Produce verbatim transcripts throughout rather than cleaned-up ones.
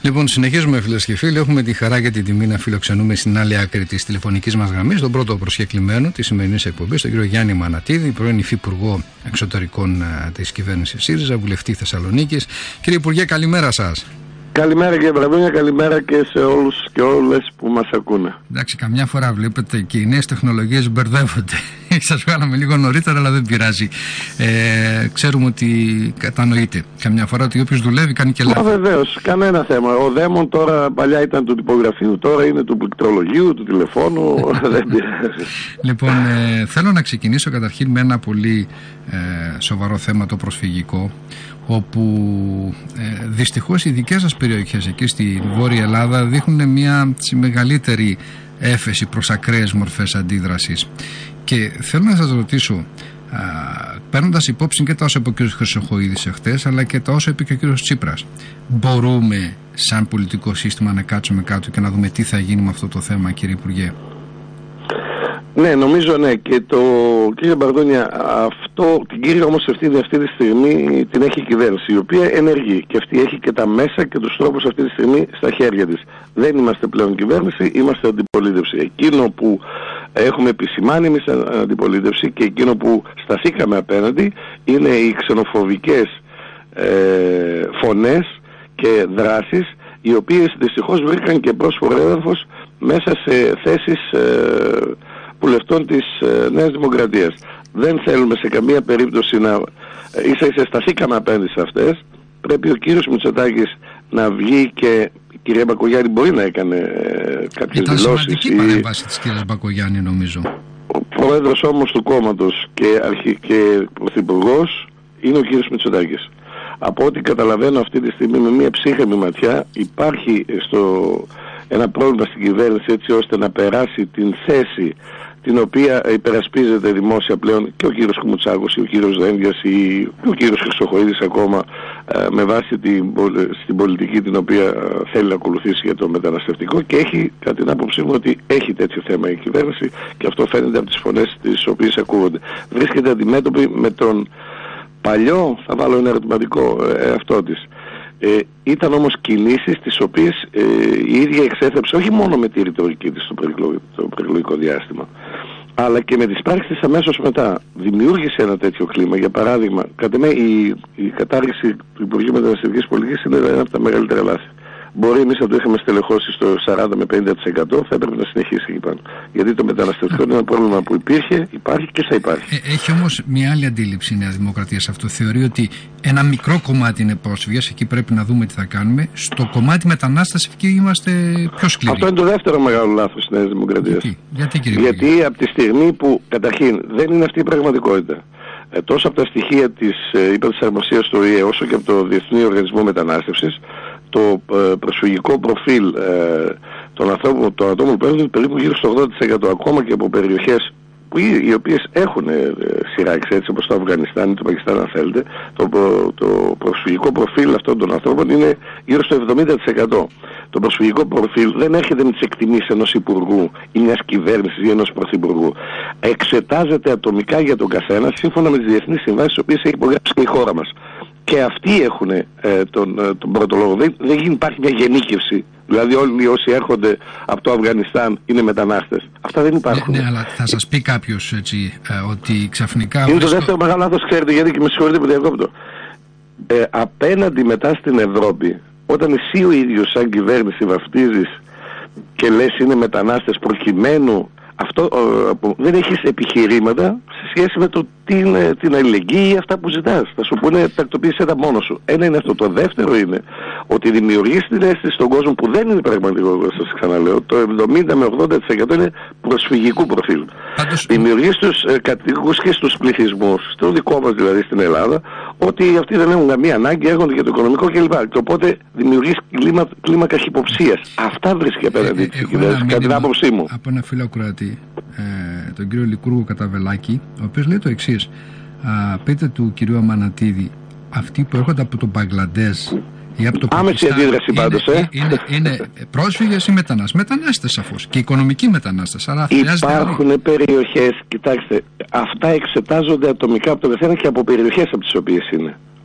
Λοιπόν, συνεχίζουμε, φίλες και φίλοι. Έχουμε τη χαρά και την τιμή να φιλοξενούμε στην άλλη άκρη της τηλεφωνικής μας γραμμής τον πρώτο προσκεκλημένο της σημερινής εκπομπής, τον κύριο Γιάννη Μανατίδη, πρώην Υφυπουργό Εξωτερικών της κυβέρνησης ΣΥΡΙΖΑ, βουλευτή Θεσσαλονίκης. Κύριε Υπουργέ, καλημέρα σας. Καλημέρα κύριε Βραβίνια, καλημέρα και σε όλους και όλες που μας ακούνε. Εντάξει, καμιά φορά βλέπετε και οι νέες τεχνολογίες μπερδεύονται. Σας βγάλαμε λίγο νωρίτερα, αλλά δεν πειράζει. Ε, ξέρουμε ότι κατανοείτε καμιά φορά ότι όποιος δουλεύει κάνει και λάθη. Μα βεβαίως, κανένα θέμα. Ο δαίμον τώρα παλιά ήταν του τυπογραφείου, τώρα είναι του πληκτρολογίου, του τηλεφώνου. Δεν πειράζει. Λοιπόν, ε, θέλω να ξεκινήσω καταρχήν με ένα πολύ ε, σοβαρό θέμα, το προσφυγικό, όπου ε, δυστυχώς οι δικές σας περιοχές εκεί στη Βόρεια Ελλάδα δείχνουν μια μεγαλύτερη έφεση προς ακραίες μορφές αντίδρασης. Και θέλω να σας ρωτήσω, παίρνοντας υπόψη και τα όσα είπε ο κ. Χρυσοχοΐδης εχθές, αλλά και τα όσα είπε και ο κ. Τσίπρας, μπορούμε σαν πολιτικό σύστημα να κάτσουμε κάτω και να δούμε τι θα γίνει με αυτό το θέμα, κύριε Υπουργέ? Ναι, νομίζω ναι. Και το κύριε Μπαρδόνια, αυτό, την κύρια όμως ευθύνη αυτή τη στιγμή την έχει η κυβέρνηση, η οποία ενεργεί και αυτή έχει και τα μέσα και τους τρόπους αυτή τη στιγμή στα χέρια της. Δεν είμαστε πλέον κυβέρνηση, είμαστε αντιπολίτευση. Εκείνο που έχουμε επισημάνει εμείς αντιπολίτευση και εκείνο που σταθήκαμε απέναντι είναι οι ξενοφοβικές ε, φωνές και δράσεις, οι οποίες δυστυχώς βρήκαν και πρόσφορο έδαφος μέσα σε θέσεις ε, βουλευτών της ε, Νέας Δημοκρατίας. Δεν θέλουμε σε καμία περίπτωση να ε, ίσα ίσα σταθήκαμε απέναντι σε αυτές. Πρέπει ο κύριος Μητσοτάκης να βγει, και η κυρία Μπακογιάννη μπορεί να έκανε ε, κάποιες Ήταν δηλώσεις. Ήταν σημαντική η παρέμβαση της κυρίας Μπακογιάννη, νομίζω. Ο πρόεδρος όμως του κόμματος και, αρχι... και πρωθυπουργός είναι ο κύριος Μητσοτάκης. Από ό,τι καταλαβαίνω αυτή τη στιγμή με μια ψύχρεμη ματιά υπάρχει στο ένα πρόβλημα στην κυβέρνηση, έτσι ώστε να περάσει την θέση την οποία υπερασπίζεται δημόσια πλέον και ο κύριος Κουμουτσάκος ή ο κύριος Δένδιας ή ο κύριος Χρυσοχοΐδης ακόμα, με βάση την, στην πολιτική την οποία θέλει να ακολουθήσει για το μεταναστευτικό, και έχει, κατά την άποψή μου, ότι έχει τέτοιο θέμα η κυβέρνηση, και αυτό φαίνεται από τις φωνές τις οποίες ακούγονται. Βρίσκεται αντιμέτωπη με τον παλιό, θα βάλω ένα ερωτηματικό, εαυτό της. Ε, ήταν όμως κινήσεις τις οποίες ε, η ίδια εξέθεψε όχι μόνο με τη ρητορική της στο προεκλογικό διάστημα, αλλά και με τις πράξεις της αμέσως μετά. Δημιούργησε ένα τέτοιο κλίμα. Για παράδειγμα, κατά με η, η κατάργηση του Υπουργείου Μεταναστευτικής Πολιτικής είναι ένα από τα μεγαλύτερα λάθη. Μπορεί εμείς να το είχαμε στελεχώσει στο σαράντα με πενήντα τοις εκατό, θα έπρεπε να συνεχίσει εκεί πάνω. Γιατί το μεταναστευτικό είναι ένα πρόβλημα που υπήρχε, υπάρχει και θα υπάρχει. Ε, έχει όμως μια άλλη αντίληψη η Νέα Δημοκρατία σε αυτό. Θεωρεί ότι ένα μικρό κομμάτι είναι πρόσφυγες, εκεί πρέπει να δούμε τι θα κάνουμε. Στο κομμάτι μετανάστευση εκεί είμαστε πιο σκληροί. Αυτό είναι το δεύτερο μεγάλο λάθος της Νέας Δημοκρατίας. Γιατί, Γιατί, κύριε Γιατί από τη στιγμή που, καταρχήν, δεν είναι αυτή η πραγματικότητα. Ε, τόσο από τα στοιχεία της ε, υπερσαρμοσίας του ΟΗΕ, όσο και από το Διεθνή Οργανισμό Μετανάστευσης, το ε, προσφυγικό προφίλ ε, των ατόμων, των ατόμων που έρχονται περίπου γύρω στο ογδόντα τοις εκατό, ακόμα και από περιοχές που οι, οι οποίες έχουν ε, σειράξει, έτσι όπως το Αφγανιστάν ή το Πακιστάν, αν θέλετε. Το, το προσφυγικό προφίλ αυτών των ανθρώπων είναι γύρω στο εβδομήντα τοις εκατό. Το προσφυγικό προφίλ δεν έρχεται με τις εκτιμήσεις ενός υπουργού ή μιας κυβέρνησης ή ενός πρωθυπουργού. Εξετάζεται ατομικά για τον καθένα σύμφωνα με τις διεθνείς συμβάσεις τις οποίες έχει υπογράψει και η χώρα μας. Και αυτοί έχουν ε, τον, ε, τον πρώτο λόγο. Δεν, δεν υπάρχει μια γενίκευση. Δηλαδή όλοι όσοι έρχονται από το Αφγανιστάν είναι μετανάστες. Αυτά δεν υπάρχουν. Ναι, ναι, αλλά θα σας πει κάποιος έτσι ε, ότι ξαφνικά... Είναι το δεύτερο μεγάλο λάθος, ξέρετε, γιατί, και με συγχωρείτε που διακόπτω. Ε, απέναντι μετά στην Ευρώπη, όταν εσύ ο ίδιος σαν κυβέρνηση βαφτίζεις και λες είναι μετανάστες προκειμένου, αυτό ε, δεν έχεις επιχειρήματα σε σχέση με το τι είναι, την αλληλεγγύη ή αυτά που ζητάς. Θα σου πούνε τακτοποίησέ τα μόνο σου. Ένα είναι αυτό. Το δεύτερο είναι ότι δημιουργείς την αίσθηση στον κόσμο που δεν είναι πραγματικό, σας ξαναλέω. Το εβδομήντα με ογδόντα τοις εκατό είναι προσφυγικού προφίλ. Πάντως... Δημιουργείς τους ε, κατοίκους και στους πληθυσμούς, στο δικό μας δηλαδή στην Ελλάδα, ότι αυτοί δεν έχουν καμία ανάγκη, έρχονται για το οικονομικό κλπ. Και οπότε δημιουργείς κλίμα, κλίμακα χυποψίας. Αυτά βρίσκει απέναντι της κυβέρνησης, κατά την άποψή μου. Από ένα φίλο ακροατή, ε, τον κύριο Λικούργο Καταβελάκη, ο οποίος λέει το εξής: α, πείτε του κυρίου Αμανατίδη, αυτοί που έρχονται από το Μπαγκλαντές ή από το άμεση Πακιστάν, αντίδραση πάντως, είναι, ε. είναι, είναι πρόσφυγες ή μετανάστες? Μετανάστες σαφώς, και οικονομικοί μετανάστες. Άρα υπάρχουν άλλη... περιοχές, κοιτάξτε, αυτά εξετάζονται ατομικά από το καθένα και από περιοχές από τις οποίες είναι.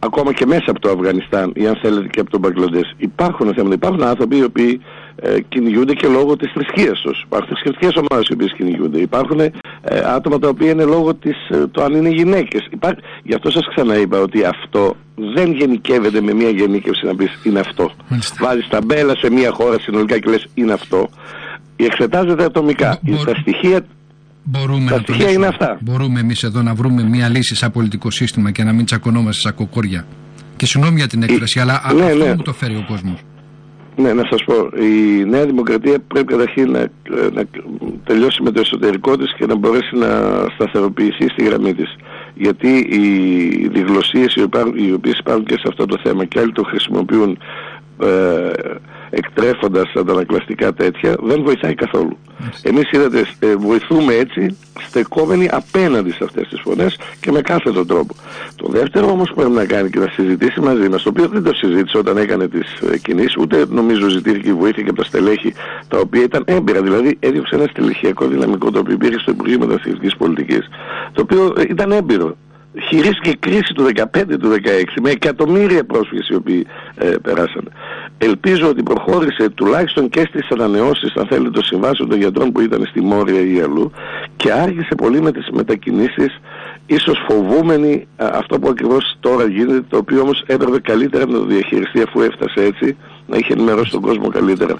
ακόμα και μέσα από το Αφγανιστάν ή αν θέλετε και από τον Μπαγκλαντές. Υπάρχουν θέματα, υπάρχουν άνθρωποι οι οποίοι ε, κυνηγούνται και λόγω της θρησκείας τους. Υπάρχουν θρησκευτικές ομάδες οι οποίες κυνηγούνται. Υπάρχουν ε, άτομα τα οποία είναι λόγω της, ε, το αν είναι γυναίκες. Υπά... Γι' αυτό σας ξαναείπα ότι αυτό δεν γενικεύεται με μια γενίκευση να πεις είναι αυτό. Μάλιστα. Βάζεις ταμπέλα σε μια χώρα συνολικά και λες είναι αυτό. Εξετάζεται ατομικά. Μπο... Τα στοιχεία... Μπορούμε, τα να στοιχεία είναι αυτά. Μπορούμε εμείς εδώ να βρούμε μια λύση σαν πολιτικό σύστημα και να μην τσακωνόμαστε σαν κοκόρια. Και συγγνώμη για την έκφραση, αλλά ναι, αυτό ναι. μου το φέρει ο κόσμος. Ναι, να σας πω, η Νέα Δημοκρατία πρέπει καταρχήν να, να τελειώσει με το εσωτερικό της και να μπορέσει να σταθεροποιηθεί στη γραμμή της. Γιατί οι διγλωσσίες οι οποίες υπάρχουν και σε αυτό το θέμα και άλλοι το χρησιμοποιούν ε, εκτρέφοντας αντανακλαστικά τέτοια, δεν βοηθάει καθόλου. Yes. Εμείς είδατε, ε, βοηθούμε έτσι στεκόμενοι απέναντι σε αυτές τις φωνές και με κάθε τον τρόπο. Το δεύτερο όμως που πρέπει να κάνει και να συζητήσει μαζί μας, το οποίο δεν το συζήτησε όταν έκανε τις ε, κινήσεις, ούτε νομίζω ζητήθηκε η βοήθεια και από τα στελέχη τα οποία ήταν έμπειρα. Δηλαδή έδιωξε ένα στελεχειακό δυναμικό το οποίο υπήρχε στο Υπουργείο Μεταναστευτικής Πολιτικής, το οποίο ε, ήταν έμπειρο. Χειρίστηκε κρίση του δεκαπέντε του δεκαέξι με εκατομμύρια πρόσφυγες οι οποίοι ε, περάσαν. Ελπίζω ότι προχώρησε τουλάχιστον και στις ανανεώσεις, αν θέλετε, των συμβάσεων των γιατρών που ήταν στη Μόρια ή αλλού και άργησε πολύ με τις μετακινήσεις, ίσως φοβούμενοι α, αυτό που ακριβώς τώρα γίνεται, το οποίο όμως έπρεπε καλύτερα να το διαχειριστεί αφού έφτασε έτσι, να είχε ενημερώσει τον κόσμο καλύτερα.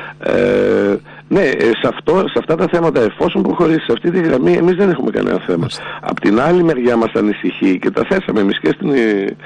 Ε, ναι, σε, αυτό, σε αυτά τα θέματα, εφόσον προχωρήσει σε αυτή τη γραμμή, εμείς δεν έχουμε κανένα θέμα. Απ' την άλλη μεριά μας ανησυχεί και τα θέσαμε εμείς και στην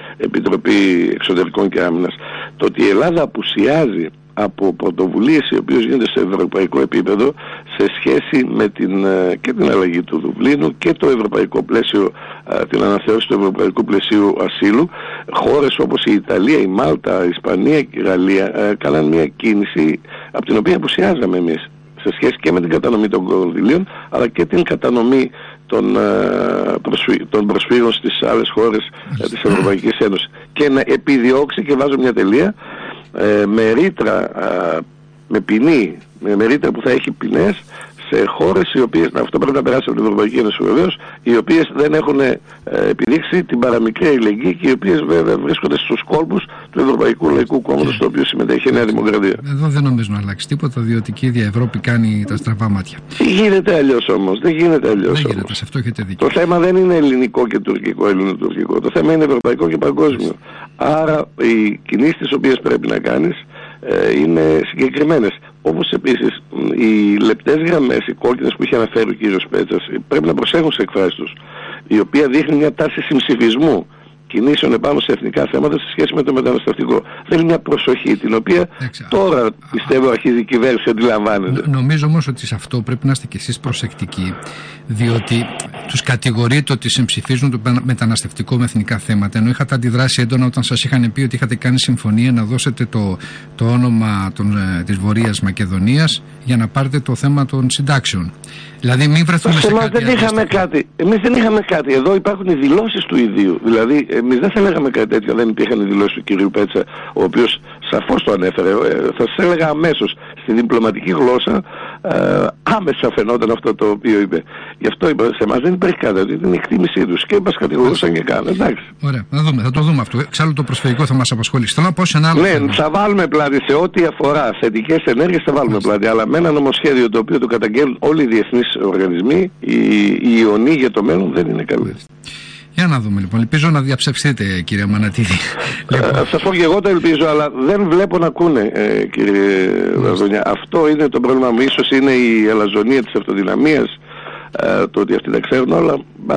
Επιτροπή Εξωτερικών και Άμυνας, το ότι η Ελλάδα απουσιάζει από πρωτοβουλίες οι οποίες γίνονται σε ευρωπαϊκό επίπεδο σε σχέση με την, και την αλλαγή του Δουβλίνου και το ευρωπαϊκό πλαίσιο, την αναθεώρηση του ευρωπαϊκού πλαισίου ασύλου. Χώρες όπως η Ιταλία, η Μάλτα, η Ισπανία και η Γαλλία κάναν μια κίνηση από την οποία απουσιάζαμε εμείς σε σχέση και με την κατανομή των κονδυλίων αλλά και την κατανομή των, προσφύ, των προσφύγων στις άλλες χώρες της Ευρωπαϊκής Ένωσης και να επιδιώξει, και βάζω μια τελεία, Ε, με ρήτρα, α, με ποινή, με, με ρήτρα που θα έχει ποινές σε χώρες οι οποίες, αυτό πρέπει να περάσει από την Ευρωπαϊκή Ένωση βεβαίως, οι οποίες δεν έχουν ε, επιδείξει την παραμικρή αλληλεγγύη και οι οποίες βέβαια βρίσκονται στους κόλπους του Ευρωπαϊκού Λαϊκού Κόμματος, στο οποίο συμμετέχει η Νέα Δημοκρατία. Εδώ δεν νομίζω να αλλάξει τίποτα, διότι και η ίδια Ευρώπη κάνει τα στραβά μάτια. Τι γίνεται αλλιώς όμως, δεν γίνεται αλλιώς. Δεν γίνεται, σε αυτό έχετε δίκιο. Το θέμα δεν είναι ελληνικό και τουρκικό, ελληνοτουρκικό. Το θέμα είναι ευρωπαϊκό και παγκόσμιο. Άρα οι κινήσεις τις οποίες πρέπει να κάνεις ε, είναι συγκεκριμένες. Όπως επίσης οι λεπτές γραμμές, οι κόκκινες που είχε αναφέρει ο κύριος Πέτσας, πρέπει να προσέχουν σε εκφράσεις τους, η οποία δείχνει μια τάση συμψηφισμού κινήσεων επάνω σε εθνικά θέματα σε σχέση με το μεταναστευτικό. Θέλει μια προσοχή, την οποία Έξα. τώρα πιστεύω αρχίζει η κυβέρνηση αντιλαμβάνεται. Νομίζω όμως ότι σε αυτό πρέπει να είστε κι εσείς προσεκτικοί, διότι τους κατηγορείτε ότι συμψηφίζουν το μεταναστευτικό με εθνικά θέματα, ενώ είχατε αντιδράσει έντονα όταν σας είχαν πει ότι είχατε κάνει συμφωνία να δώσετε το, το όνομα των, της Βορείας Μακεδονίας για να πάρετε το θέμα των συντάξεων. Δηλαδή μην βρεθούμε σε κάτι δεν είχαμε κάτι. Εμείς δεν είχαμε κάτι. Εδώ υπάρχουν οι δηλώσεις του ιδίου. Δηλαδή εμείς δεν θα λέγαμε κάτι τέτοιο, δεν υπήρχαν οι δηλώσεις του κυρίου Πέτσα, ο οποίος σαφώς το ανέφερε. Θα σας έλεγα αμέσως στη διπλωματική γλώσσα, ε, άμεσα φαινόταν αυτό το οποίο είπε. Γι' αυτό είπα, σε εμάς δεν υπάρχει κάτι, είναι η εκτίμησή τους και μας κατηγορούσαν και καν. Εντάξει. Ωραία, θα, δούμε, θα το δούμε αυτό. Εξάλλου το προσφυγικό θα μας απασχολήσει. Θέλω να πω σε ένα άλλο ναι, θέμα. Θα βάλουμε πλάτη σε ό,τι αφορά θετικές ενέργειες, θα βάλουμε Μάλιστα. πλάτη. Αλλά με ένα νομοσχέδιο το οποίο το καταγγέλνουν όλοι οι διεθνείς οργανισμοί, η, η ιονή για το μέλλον δεν είναι καλή. Για να δούμε λοιπόν. Ελπίζω να διαψευστείτε, κύριε Μανατίδη. Λοιπόν. Θα σας πω και εγώ το ελπίζω, αλλά δεν βλέπω να ακούνε, ε, κύριε Βαρδονιά. Αυτό είναι το πρόβλημα μου. Ίσως είναι η αλαζονία της αυτοδυναμίας, ε, το ότι αυτοί τα ξέρουν όλα.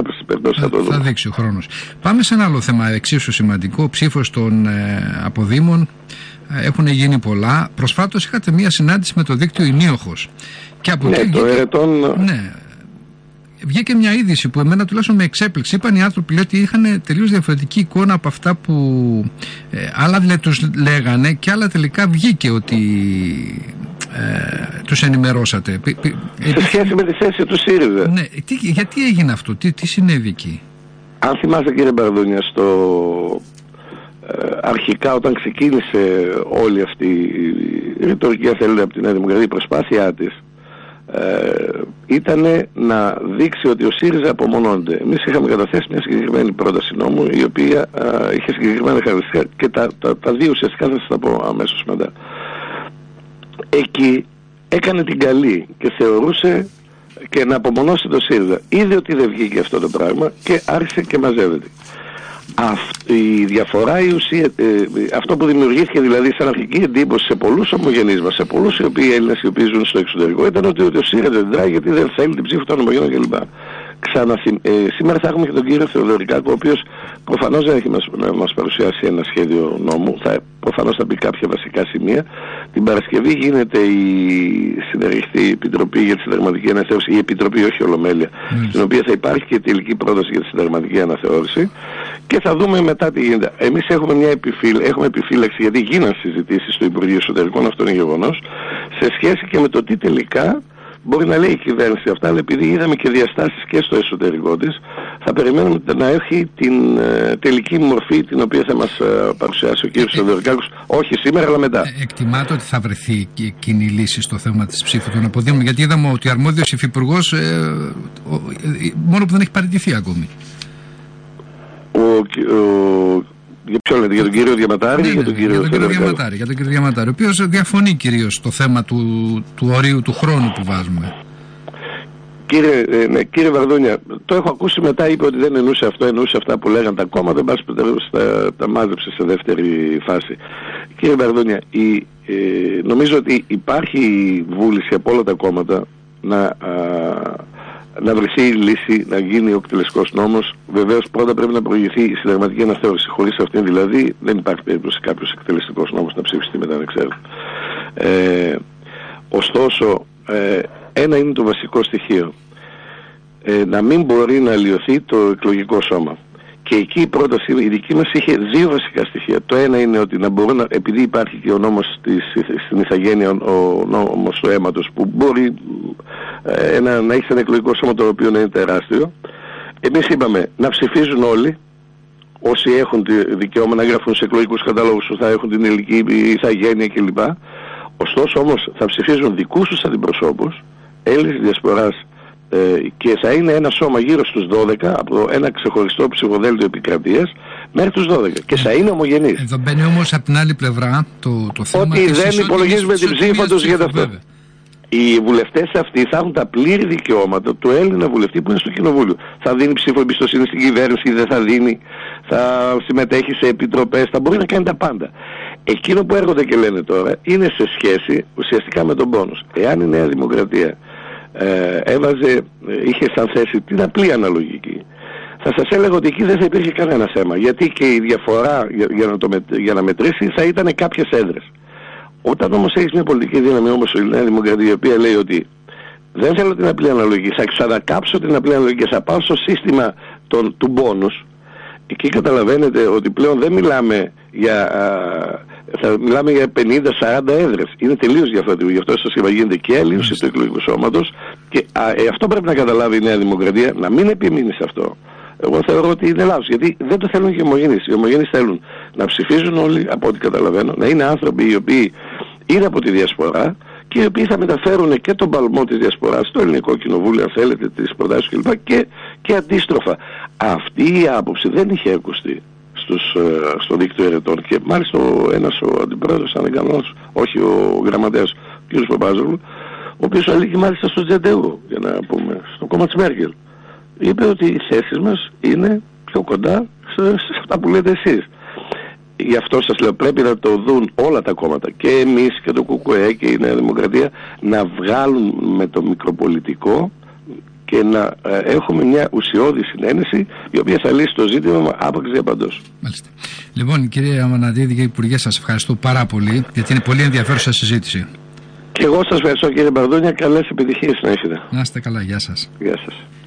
Θα, θα, θα δείξει ο χρόνος. Πάμε σε ένα άλλο θέμα εξίσου σημαντικό. Ψήφος των ε, αποδήμων. Έχουν γίνει πολλά. Προσφάτως είχατε μία συνάντηση με το δίκτυο Ηνίοχος. Και από ναι, εκεί το βγήκε, ερετών... ναι, βγήκε μια είδηση που εμένα τουλάχιστον με εξέπληξε. Είπαν οι άνθρωποι λέει, ότι είχαν τελείως διαφορετική εικόνα από αυτά που ε, άλλα δηλαδή τους λέγανε και άλλα τελικά βγήκε ότι ε, τους ενημερώσατε. Σε σχέση με τη θέση του ΣΥΡΙΖΑ. Ναι, τι, γιατί έγινε αυτό, τι, τι συνέβη εκεί? Αν θυμάστε, κύριε Μπαρδόνια, στο... αρχικά όταν ξεκίνησε όλη αυτή η ρητορική, αν θέλετε, από την Νέα Δημοκρατία, η προσπάθειά της ε, ήταν να δείξει ότι ο ΣΥΡΙΖΑ απομονώνεται. Εμείς είχαμε καταθέσει μια συγκεκριμένη πρόταση νόμου, η οποία ε, είχε συγκεκριμένα χαρακτηριστικά και τα, τα, τα δύο ουσιαστικά θα σας τα πω αμέσως μετά. Εκεί έκανε την καλή και θεωρούσε και να απομονώσει το ΣΥΡΙΖΑ. Είδε ότι δεν βγήκε αυτό το πράγμα και άρχισε και μαζεύεται. Αυτή η διαφορά, η ουσία, ε, αυτό που δημιουργήθηκε δηλαδή σαν αρχική εντύπωση σε πολλούς ομογενείς μας, σε πολλούς οι οποίοι Έλληνες οι οποίοι ζουν στο εξωτερικό, ήταν ότι, ότι ο ΣΥΡΙΖΑ δεν δράει γιατί δεν θέλει την ψήφο των ομογενών κλπ. Ξανα, ε, σήμερα θα έχουμε και τον κύριο Θεοδωρικάκο, ο οποίος προφανώς δεν έχει μας, να μας παρουσιάσει ένα σχέδιο νόμου, θα, προφανώς θα πει κάποια βασικά σημεία. Την Παρασκευή γίνεται η συνεργαστή επιτροπή για τη συνταγματική αναθεώρηση, η επιτροπή, όχι ολομέλεια, mm. στην οποία θα υπάρχει και τελική πρόταση για τη συνταγματική αναθεώρηση και θα δούμε μετά τι γίνεται. Εμείς έχουμε μια επιφύλ, έχουμε επιφύλαξη, γιατί γίναν συζητήσεις στο Υπουργείο Εσωτερικών, αυτό είναι γεγονός, σε σχέση και με το τι τελικά μπορεί να λέει η κυβέρνηση αυτά, αλλά επειδή είδαμε και διαστάσεις και στο εσωτερικό της, θα περιμένουμε να έχει την ε, τελική μορφή την οποία θα μας ε, παρουσιάσει ο κ. Θεοδωρικάκος, όχι σήμερα αλλά μετά. Ε, εκτιμάται ότι θα βρεθεί και κοινή λύση στο θέμα της ψήφου των αποδήμων, γιατί είδαμε ότι ο αρμόδιος υφυπουργός ε, ε, ε, μόνο που δεν έχει παραιτηθεί ακόμη. Ο, ο, για ποιο λέτε, για τον κύριο Διαματάρη, ναι, για τον κύριο, για τον κύριο Διαματάρη, για τον κύριο Διαματάρη, ο οποίος διαφωνεί κυρίως στο θέμα του, του ορίου του χρόνου που βάζουμε. Κύριε, ε, ναι, κύριε Βαρδούνια, το έχω ακούσει μετά, είπε ότι δεν εννοούσε αυτό, εννοούσε αυτά που λέγαν τα κόμματα, μπας που τα, τα μάζεψε σε δεύτερη φάση. Κύριε Βαρδούνια, η, ε, νομίζω ότι υπάρχει βούληση από όλα τα κόμματα να, α, να βρεθεί η λύση, να γίνει ο εκτελεστικός νόμος. Βεβαίως πρώτα πρέπει να προηγηθεί η συνταγματική αναθεώρηση. Χωρίς αυτήν δηλαδή δεν υπάρχει περίπτωση κάποιος εκτελεστικός νόμος να ψηφιστεί μετά, δεν ξέρω. Ε, ωστόσο, ε, ένα είναι το βασικό στοιχείο. Ε, να μην μπορεί να αλλοιωθεί το εκλογικό σώμα. Και εκεί η πρόταση, η δική μας είχε δύο βασικά στοιχεία. Το ένα είναι ότι να μπορούν, να, επειδή υπάρχει και ο νόμος της, στην ηθαγένεια, ο νόμος του αίματος, που μπορεί ε, να, να έχει ένα εκλογικό σώμα το οποίο να είναι τεράστιο, εμείς είπαμε να ψηφίζουν όλοι, όσοι έχουν δικαίωμα να γράφουν σε εκλογικούς καταλόγους, θα έχουν την ελληνική ηθαγένεια κλπ. Ωστόσο όμως θα ψηφίζουν δικούς τους αντιπροσώπους, Έλληνες διασποράς, ε, και θα είναι ένα σώμα γύρω στους δώδεκα, από ένα ξεχωριστό ψηφοδέλτιο επικρατείας μέχρι τους δώδεκα, και θα είναι ομογενείς. Εδώ μπαίνει όμως από την άλλη πλευρά το, το θέμα ότι δεν υπολογίζουμε την ψήφα τους για αυτό. Οι βουλευτές αυτοί θα έχουν τα πλήρη δικαιώματα του Έλληνα βουλευτή που είναι στο κοινοβούλιο. Θα δίνει ψήφο εμπιστοσύνη στην κυβέρνηση, δεν θα δίνει, θα συμμετέχει σε επιτροπές, θα μπορεί να κάνει τα πάντα. Εκείνο που έρχονται και λένε τώρα είναι σε σχέση ουσιαστικά με τον πόνους. Εάν η Νέα Δημοκρατία ε, έβαζε, είχε σαν θέση την απλή αναλογική, θα σας έλεγα ότι εκεί δεν θα υπήρχε κανένα θέμα. Γιατί και η διαφορά για, για, να, το, για να μετρήσει θα ήταν κάποιες έδρες. Όταν όμως έχεις μια πολιτική δύναμη όμως η Νέα Δημοκρατία, η οποία λέει ότι δεν θέλω την απλή αναλογική, θα ξανακάψω την απλή αναλογική και θα πάω στο σύστημα των, του μπόνους, εκεί καταλαβαίνετε ότι πλέον δεν μιλάμε για, α, θα μιλάμε για πενήντα σαράντα έδρες. Είναι τελείως διαφορετικό. Γι' αυτό σας είπα, γίνεται και έλλειψη του εκλογικού σώματος και α, ε, αυτό πρέπει να καταλάβει η Νέα Δημοκρατία, να μην επιμείνει σε αυτό. Εγώ θεωρώ ότι είναι λάθος, γιατί δεν το θέλουν και οι ομογενείς. Οι ομογενείς θέλουν να ψηφίζουν όλοι, από ό,τι καταλαβαίνω, να είναι άνθρωποι οι οποίοι είναι από τη διασπορά και οι οποίοι θα μεταφέρουν και τον παλμό της διασποράς στο ελληνικό κοινοβούλιο, αν θέλετε, τις προτάσεις κλπ. Και, και αντίστροφα. Αυτή η άποψη δεν είχε ακουστεί στους, στο δίκτυο ερετών και μάλιστα ο ένας ο αντιπρόεδρος, αν δεν κάνω, όχι ο γραμματέας, ο κ. Παπάζογλου, ο οποίος αλήκει μάλιστα στο Τζεντέου, για να πούμε, στο κόμμα της Μέρκελ. Είπε ότι οι θέσεις μας είναι πιο κοντά σε, σε αυτά που λέτε εσείς. Γι' αυτό σας λέω, πρέπει να το δουν όλα τα κόμματα, και εμείς και το ΚΚΕ και η Νέα Δημοκρατία, να βγάλουν με το μικροπολιτικό και να ε, έχουμε μια ουσιώδη συνένεση η οποία θα λύσει το ζήτημα άπαξ διαπαντός. Μάλιστα. Λοιπόν, κύριε Αμανατίδη και Υπουργέ, σας ευχαριστώ πάρα πολύ, γιατί είναι πολύ ενδιαφέρουσα συζήτηση. Και εγώ σας ευχαριστώ, κύριε Μπαρδούνια. Καλές επιτυχίες να έχετε. Να είστε καλά. Γεια σας. Γεια σας.